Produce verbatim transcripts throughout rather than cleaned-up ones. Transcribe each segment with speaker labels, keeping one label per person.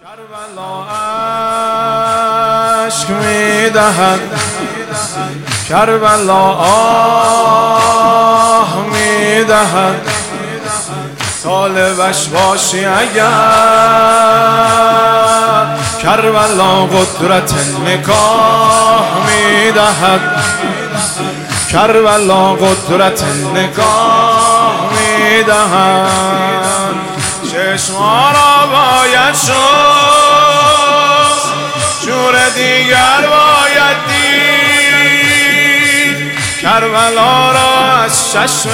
Speaker 1: کربلا اشک میدهد، کربلا آه میدهد، طالبش باشی اگر کربلا قدرت نگاه میدهد، کربلا قدرت نگاه میدهد. چشما را باید شد، شور دیگر باید دید، کربلا را از چشم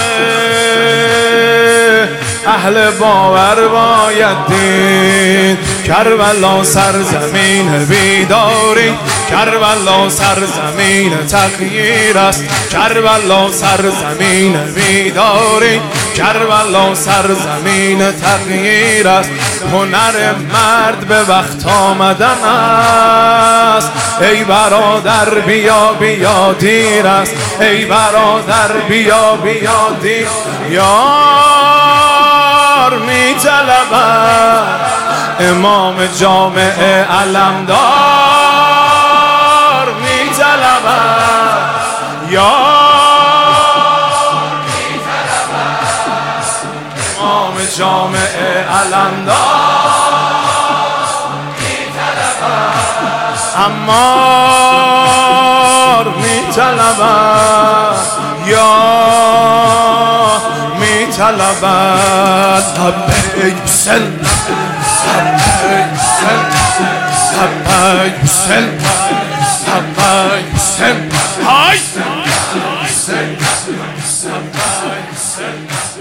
Speaker 1: اهل باور باید دید. کربلا سرزمین بیداری، کربلا سرزمین تغییر است، کربلا سرزمین بیداری، کربلا سرزمین تغییر است. هنر مرد به وقت آمدن است، ای برادر بیا بیا دیر است، ای برادر بیا بیا دیر. یار می طلبد امام جامعه علمدار، می طلبد یار می طلبد امام جامعه علمدار، می طلبد عمار، می طلبد یار می طلبد. لبیک حسین، لبیک حسین، لبیک حسین، لبیک حسین، های لبیک حسین، لبیک حسین.